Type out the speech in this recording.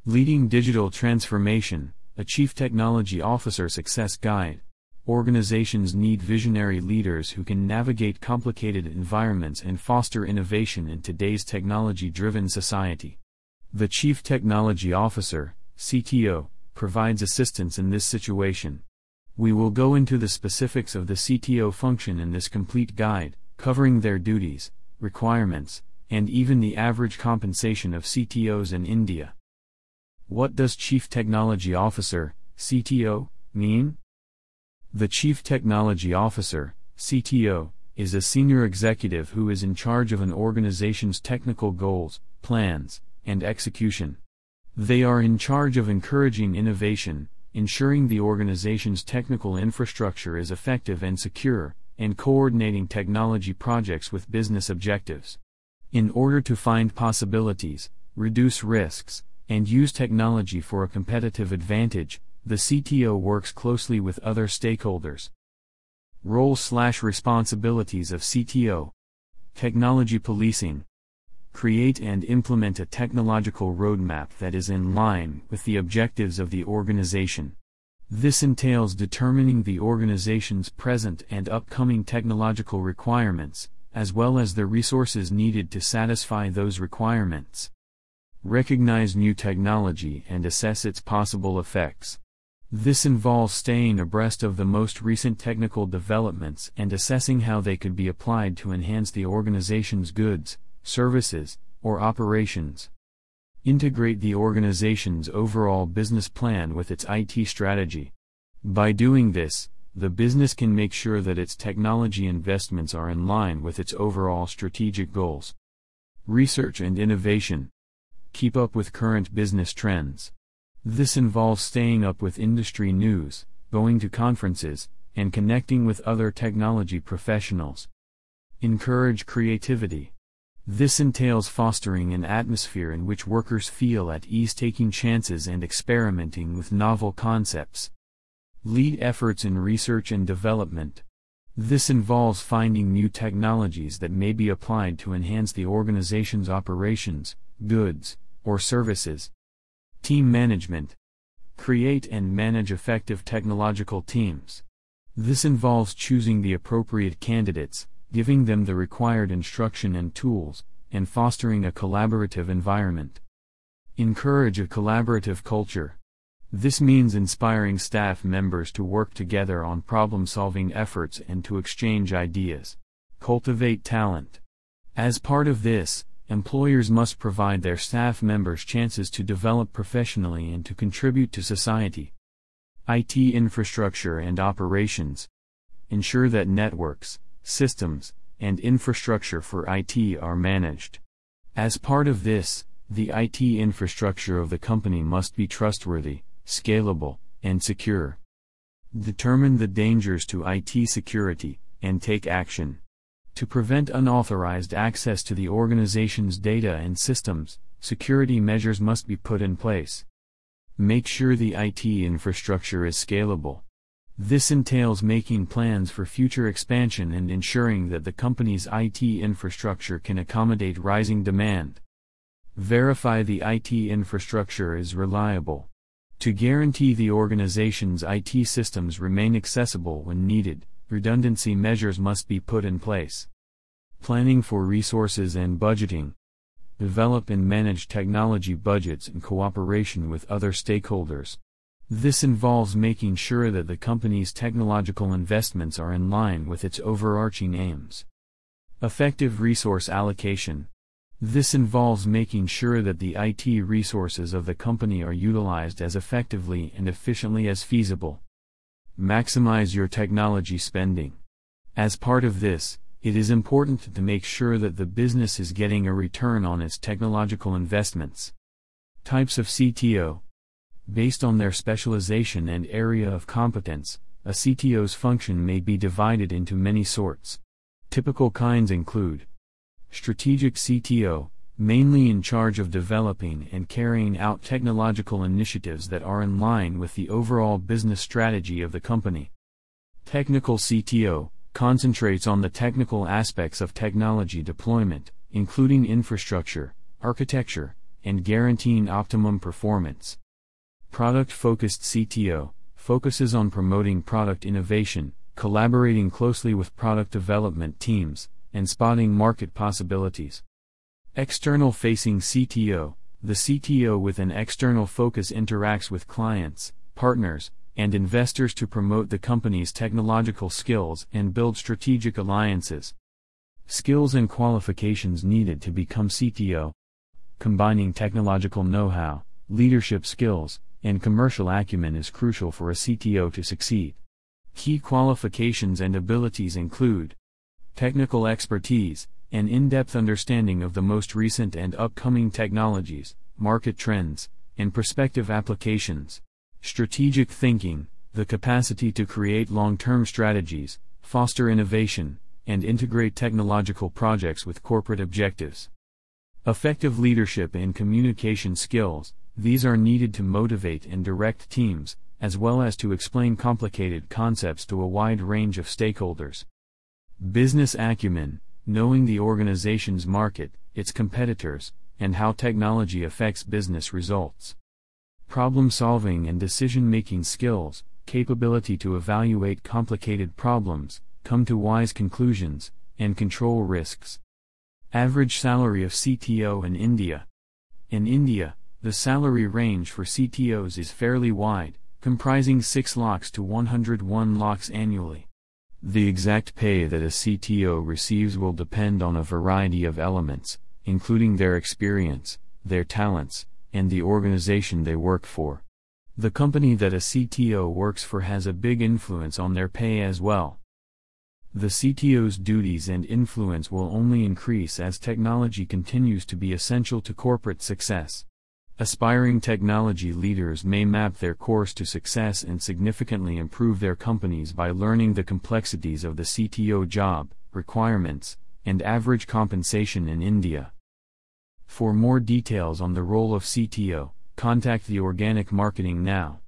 Leading Digital Transformation, a Chief Technology Officer Success Guide. Organizations need visionary leaders who can navigate complicated environments and foster innovation in today's technology-driven society. The Chief Technology Officer, CTO, provides assistance in this situation. We will go into the specifics of the CTO function in this complete guide, covering their duties, requirements, and even the average compensation of CTOs in India. What does Chief Technology Officer, CTO, mean? The Chief Technology Officer, CTO, is a senior executive who is in charge of an organization's technical goals, plans, and execution. They are in charge of encouraging innovation, ensuring the organization's technical infrastructure is effective and secure, and coordinating technology projects with business objectives. In order to find possibilities, reduce risks, and use technology for a competitive advantage, the CTO works closely with other stakeholders. Roles/responsibilities of CTO. Technology policing. Create and implement a technological roadmap that is in line with the objectives of the organization. This entails determining the organization's present and upcoming technological requirements, as well as the resources needed to satisfy those requirements. Recognize new technology and assess its possible effects. This involves staying abreast of the most recent technical developments and assessing how they could be applied to enhance the organization's goods, services, or operations. Integrate the organization's overall business plan with its IT strategy. By doing this, the business can make sure that its technology investments are in line with its overall strategic goals. Research and innovation. Keep up with current business trends. This involves staying up with industry news, going to conferences, and connecting with other technology professionals. Encourage creativity. This entails fostering an atmosphere in which workers feel at ease taking chances and experimenting with novel concepts. Lead efforts in research and development. This involves finding new technologies that may be applied to enhance the organization's operations, goods, or services. Team management. Create and manage effective technological teams. This involves choosing the appropriate candidates, giving them the required instruction and tools, and fostering a collaborative environment. Encourage a collaborative culture. This means inspiring staff members to work together on problem-solving efforts and to exchange ideas. Cultivate talent. As part of this, employers must provide their staff members chances to develop professionally and to contribute to society. IT infrastructure and operations. Ensure that networks, systems, and infrastructure for IT are managed. As part of this, the IT infrastructure of the company must be trustworthy, scalable, and secure. Determine the dangers to IT security, and take action. To prevent unauthorized access to the organization's data and systems, security measures must be put in place. Make sure the IT infrastructure is scalable. This entails making plans for future expansion and ensuring that the company's IT infrastructure can accommodate rising demand. Verify the IT infrastructure is reliable. To guarantee the organization's IT systems remain accessible when needed, redundancy measures must be put in place. Planning for resources and budgeting. Develop and manage technology budgets in cooperation with other stakeholders. This involves making sure that the company's technological investments are in line with its overarching aims. Effective resource allocation. This involves making sure that the IT resources of the company are utilized as effectively and efficiently as feasible. Maximize your technology spending. As part of this, it is important to make sure that the business is getting a return on its technological investments. Types of CTO. Based on their specialization and area of competence, a CTO's function may be divided into many sorts. Typical kinds include strategic CTO, mainly in charge of developing and carrying out technological initiatives that are in line with the overall business strategy of the company. Technical CTO, concentrates on the technical aspects of technology deployment, including infrastructure, architecture, and guaranteeing optimum performance. Product-focused CTO focuses on promoting product innovation, collaborating closely with product development teams, and spotting market possibilities. External-facing CTO: the CTO with an external focus interacts with clients, partners, and investors to promote the company's technological skills and build strategic alliances. Skills and qualifications needed to become CTO. Combining technological know-how, leadership skills, and commercial acumen is crucial for a CTO to succeed. Key qualifications and abilities include technical expertise, an in-depth understanding of the most recent and upcoming technologies, market trends, and prospective applications. Strategic thinking, the capacity to create long-term strategies, foster innovation, and integrate technological projects with corporate objectives. Effective leadership and communication skills, these are needed to motivate and direct teams, as well as to explain complicated concepts to a wide range of stakeholders. Business acumen, knowing the organization's market, its competitors, and how technology affects business results. Problem-solving and decision-making skills, capability to evaluate complicated problems, come to wise conclusions, and control risks. Average salary of CTO in India. In India, the salary range for CTOs is fairly wide, comprising 6 lakhs to 101 lakhs annually. The exact pay that a CTO receives will depend on a variety of elements, including their experience, their talents, and the organization they work for. The company that a CTO works for has a big influence on their pay as well. The CTO's duties and influence will only increase as technology continues to be essential to corporate success. Aspiring technology leaders may map their course to success and significantly improve their companies by learning the complexities of the CTO job, requirements, and average compensation in India. For more details on the role of CTO, contact the Organic Marketing now.